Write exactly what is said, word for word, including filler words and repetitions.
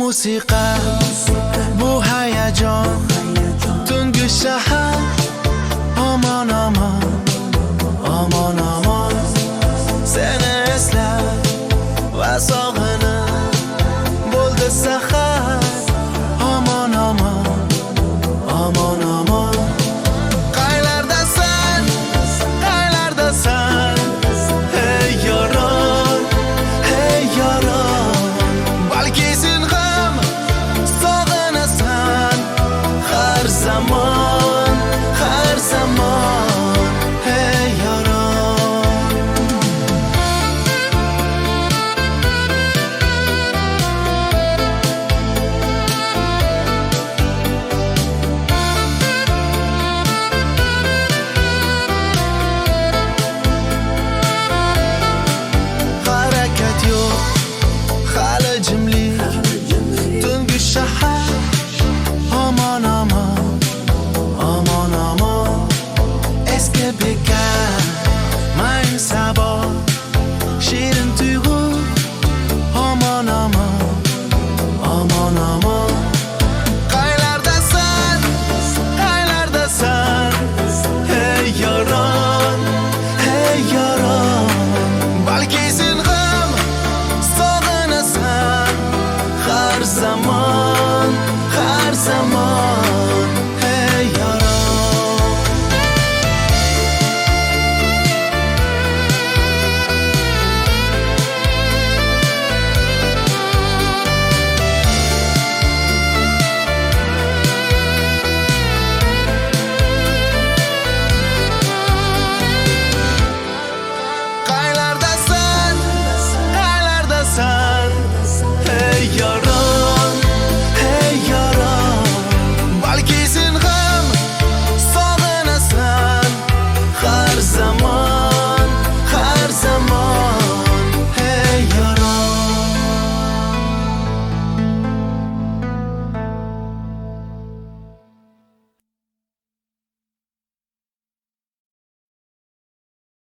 musiqa, bu hayajon, tungi shahar. Aman aman, aman aman, seni eslab va sog'inib bo'ldi sahar. Aman aman, aman aman, qaylardasan, qaylardasan, hey yaron, hey yaron. Balki sen ham sog'inasan har zamon, har zamon, hey yaron. Harakat yo'q, hali jimlik, tungi shahar. Aman aman, aman aman, eski bekar, mang sabah, shirin